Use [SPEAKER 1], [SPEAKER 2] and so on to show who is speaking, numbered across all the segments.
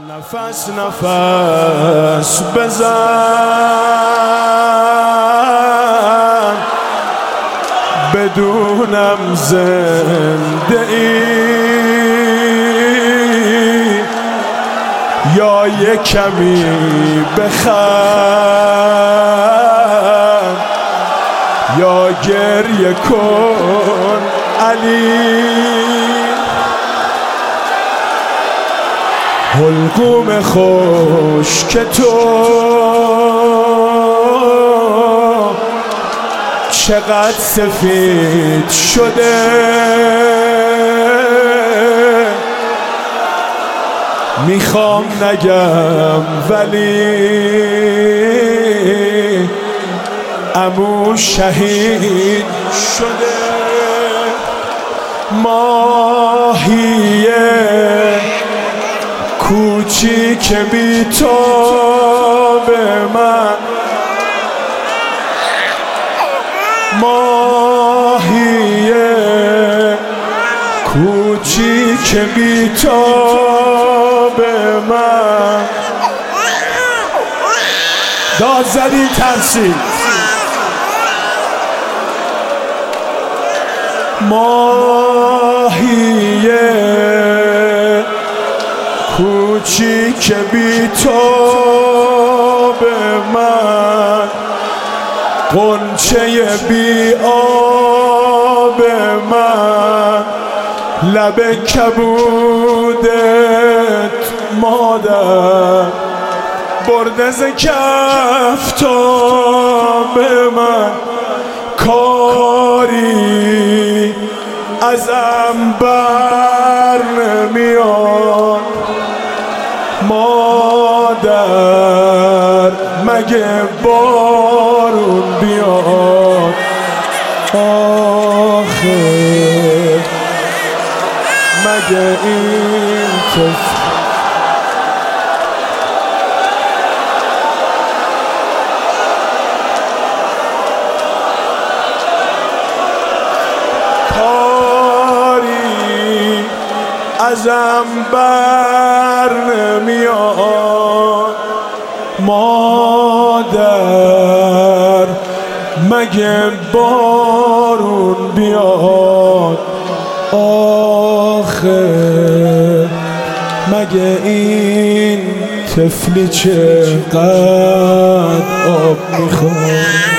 [SPEAKER 1] نفس نفس بزن بدونم زنده ای یا یک کمی بخند یا گریه کن علی. حلقوم خوش که تو چقدر سفید شده میخوام نگم ولی عمو شهید شده. ماهیه کوچیک بی تو به من، ماهیه کوچیک بی تو به من. داد زدی ترسید. ماهیه کوچیک بی تو به من، غنچه بی آب من، لب کبودت مادر برده ز کف تا به من. کاری ازم بر نمیاد مادر، مگه بارون بیاد آخه، مگه این کاری ازم بر نمیاد مادر، مگه بارون بیاد آخه، مگه این طفلی چقدر آب میخواد.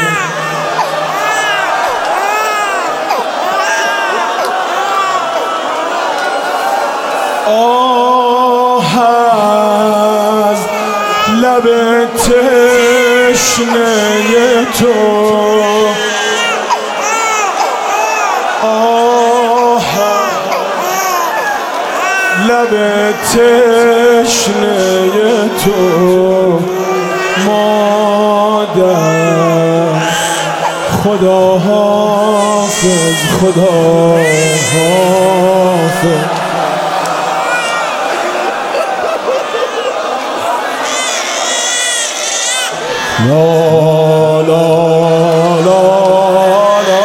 [SPEAKER 1] آه از لب تشنه تو، آه لب تشنه تو مادر. خدا حافظ، خدا حافظ. لا لا لا لا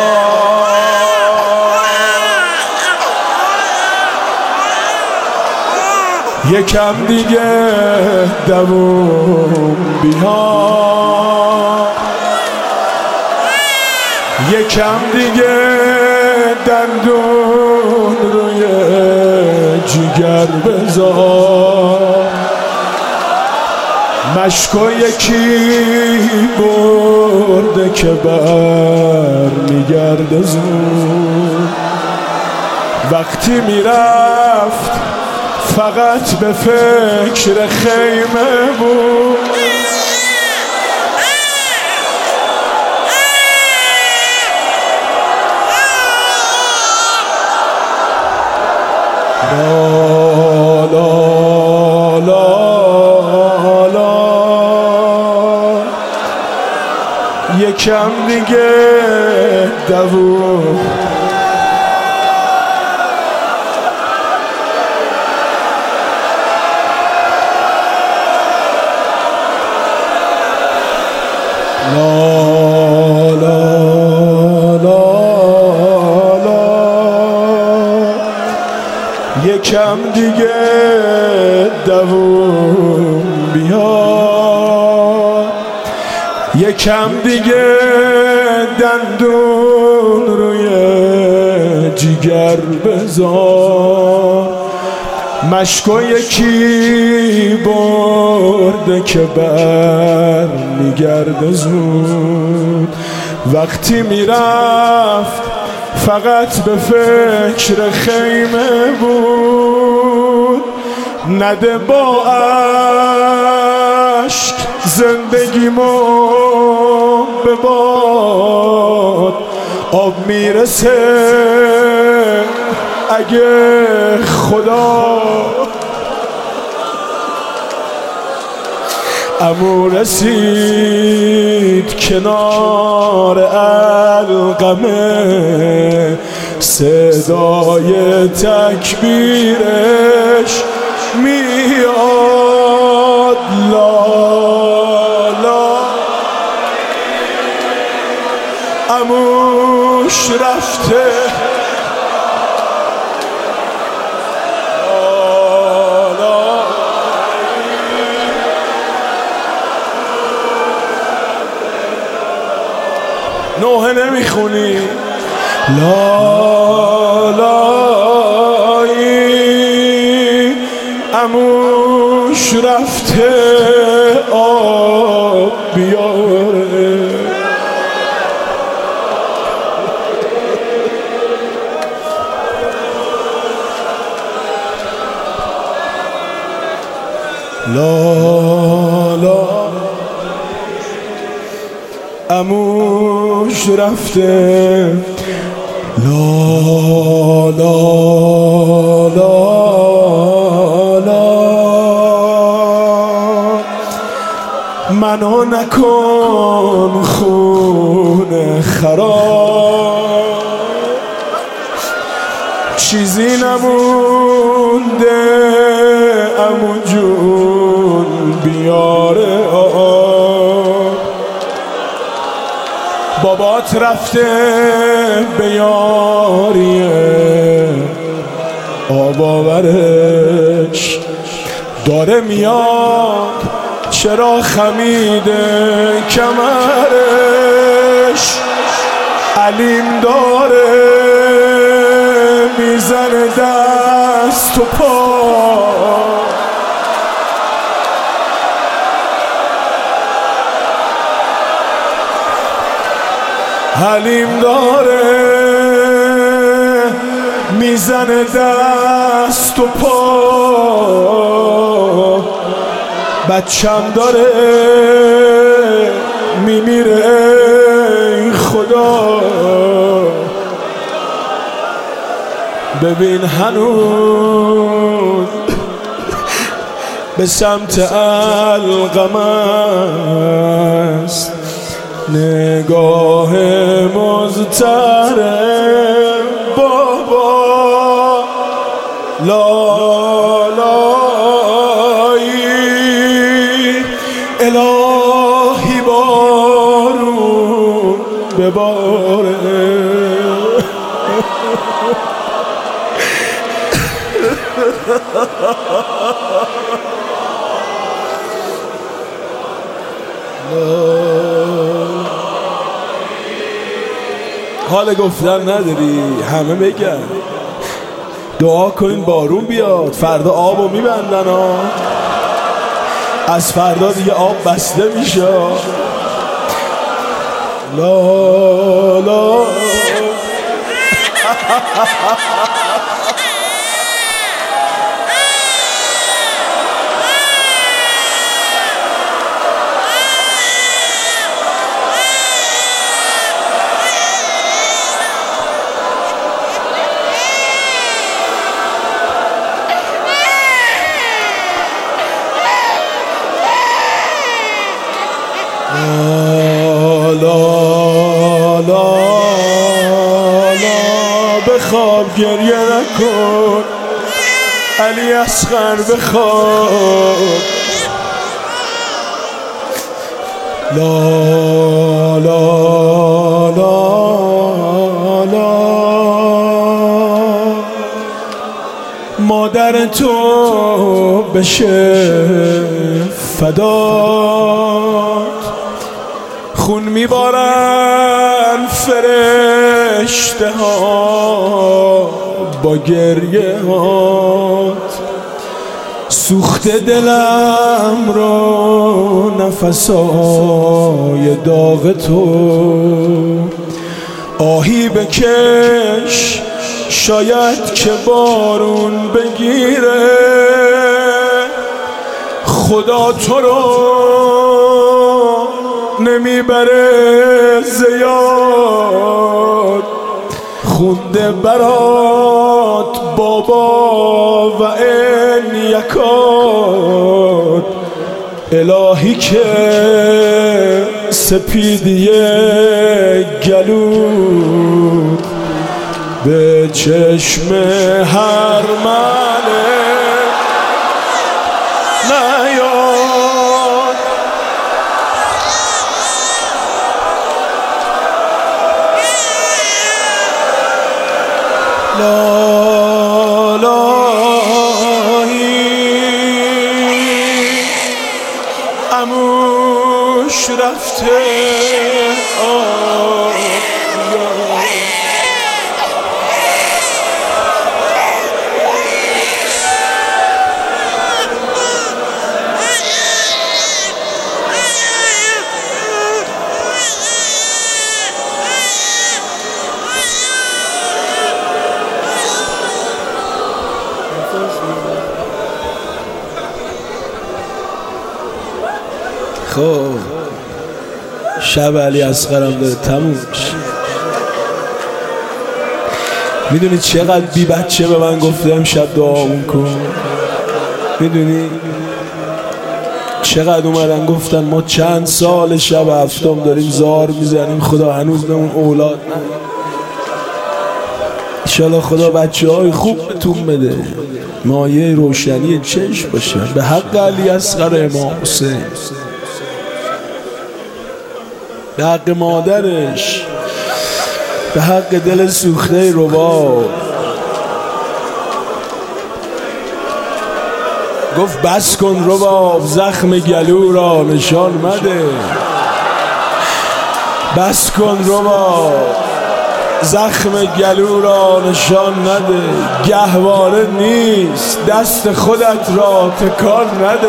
[SPEAKER 1] یکم دیگه دووم بیا، یکم دیگه دندون روی جگر بذار. مشکو یکی برده که بر میگرده زود، وقتی میرفت فقط به فکر خیمه بود. لا لا لا یکم دیگه دووم. لا لا لا لا یکم دیگه دووم بیار، یکم دیگه دندون روی جیگر بذار، مشکو یکی برده که بر میگرده زود، وقتی میرفت فقط به فکر خیمه بود، نده با عشق زندگیمو به باد، آب میرسه اگه خدا عمو رسید کنار القمه، صدای تکبیرش میاد لا لا، عموش رفته نوحه نمیخونی لا لایی، عموش رفته آب بیاره، لا لا عموش رفته لا لا لا لا، منو نکن خونه خراب، چیزی نمونده عمو جون بیاره آب، بابات رفته به یاری آب آورش، داره میاد چرا خمیده کمرش، علیم داره میزنه دست و پا، حلیم داره میزنه دست و پا، بچم داره میمیره ای خدا، ببین هنوز به سمت القمه است نگاه مضطرب بابا، لا لایی الهی بارون بباره، حال گفتن نداری همه بگن، دعا کنین بارون بیاد، فردا آبو میبندن ها، از فردا دیگه آب بسته میشه، لا لا بخواب گریه نکن علی اصغر، بخواب لا لا لا لا، مادر تو بشه فدات. خون میبارن فرشته ها با گریه هات، سوخته دلم رو نفسای داغ تو. آهی بکش شاید که بارون بگیره، خدا تو رو نمیبره زیاد. خونده برات بابا و این یکات، الهی که سپیدی گلود به چشم هر منه نیاد. لا لایی عموش رفته خب شب علی اصغرم داره تموم میشه. میدونی چقدر بی بچه به من گفته امشب دعامون کن؟ میدونی چقدر اومدن گفتن ما چند سال شب هفتم داریم زار میزنیم، خدا هنوز بهمون اولاد نه. انشالله خدا بچه های خوب بهتون بده، مایه روشنی چشم باشه به حق علی اصغر امام حسین، به حق مادرش، به حق دل سوخته رباب. گفت بس کن رباب زخم گلو را نشان مده، بس کن رباب زخم گلو را نشان نده. گهواره نیست دست خودت را تکان نده.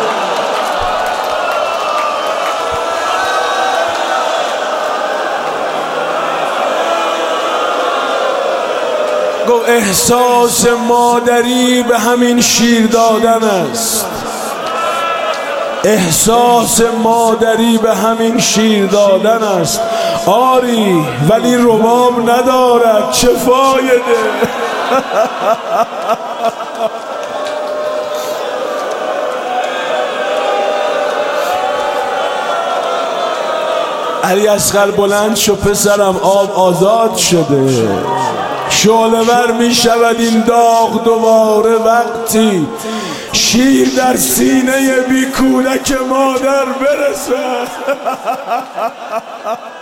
[SPEAKER 1] گفت احساس مادری به همین شیر دادن است، احساس مادری به همین شیر دادن است. آری ولی رباب ندارد چه فایده. علی اصغر بلند شو پسرم، آب آزاد شده، شعله‌ور می شود این داغ دوباره وقتی شیر در سینه بی کودک مادر برسد.